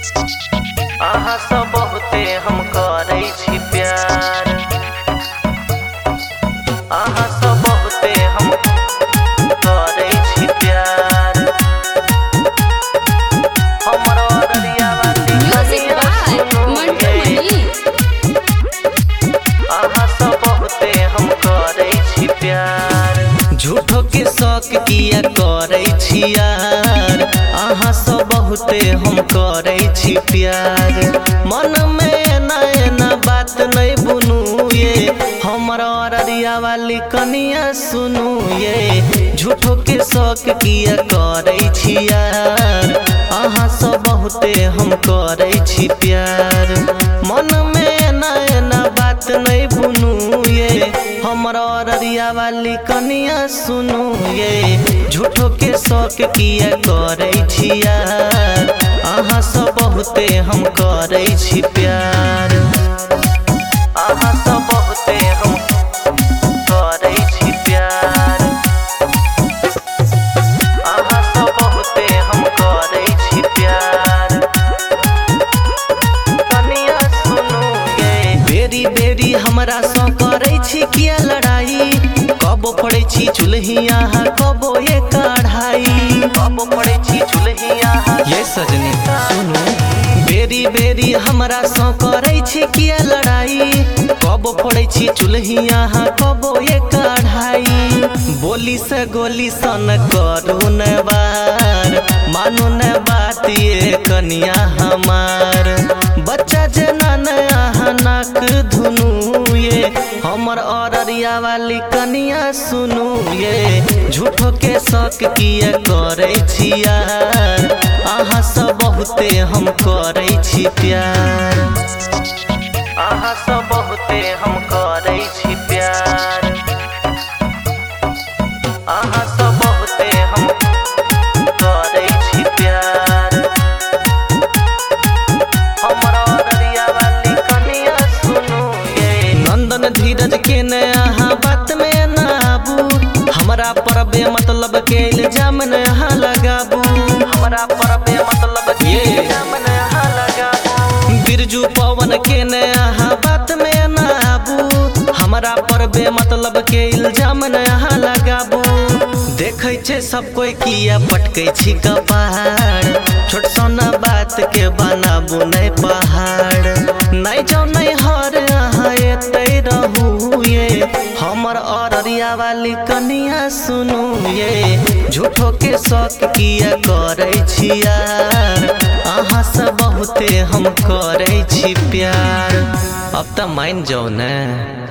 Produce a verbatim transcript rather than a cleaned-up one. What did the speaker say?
अहाँ सब बहुते हम करै छी प्यार। अहाँ सब बहुते हम करै छी प्यार। हमरो दरिया वाली Music by Mantu Mani. अहाँ सब बहुते हम करै छी प्यार। झूठो के शौक किया करै छी यार। अहाँ सब बहुते हम करै छी प्यार। मन में एना एना बात नहीं बुनू ये, हमरा अररिया वाली कनिया सुनू ये। झूठो के शौक किया करै छी यार। अहाँ सब बहुते हम करै छी प्यार। मन में एना एना बात नहीं बुनू ये, हमरा अररिया वाली कनिया सुनू ये। झूठो के शौक किया करै छी यार। अहाँ सब बहुते हम करै छी प्यार। अहाँ सब बहुते हम करै छी प्यार। अहाँ सब बहुते हम करै छी प्यार। कनिया सुनू ये। बेरी बेरी हमरा सँ करै छी किया लड़ाई। कबो पड़ै छी चुल्हिया कबो ये कढ़ाई। कबो पड़ै छी चुल्हिया ये सजनी सुनू। बेरी बेरी हमरा सँ करै छी किया लड़ाई। कबो पड़ै छी चुल्हिया कबो ये कढ़ाई। बोली से गोली सन करू न बार, मानू न बात ये कनिया हमार। बच्चा जेना नया नाक धुनू ये, हमर अररिया वाली कनिया सुनू ये। झूठो के शौक किया करै छी यार। अहाँ सब बहुते हम करै छी प्यार। अहाँ सब बहुते हम करै छी प्यार। अहाँ सब बहुते हम करै छी प्यार। हमरा अररिया वाली कनिया सुनू ये। नंदन धीरज के ने अहाँ बात में ना आबू। हमरा पर बे मतलब के इल्जाम न अहाँ लगाबू। हमरा पर बे मतलब के इल्जाम न अहाँ लगाबू। बिरजू पवन के ने अहाँ बात में ना आबू। हमरा पर बे मतलब के इल्जाम न अहाँ लगाबू। देखै छै सब कोई किया पटकै छी कपाड़। छोट सोना बात के बनाबू नहीं पहाड़। नहीं जाओ नहीं हर अहाँ एते रहू ये, हमर अररिया वाली कनिया सुनू ये। झूठो के शौक किया करै छी यार। अहाँ सब बहुते हम करै छी प्यार। अब त मान जाओ न।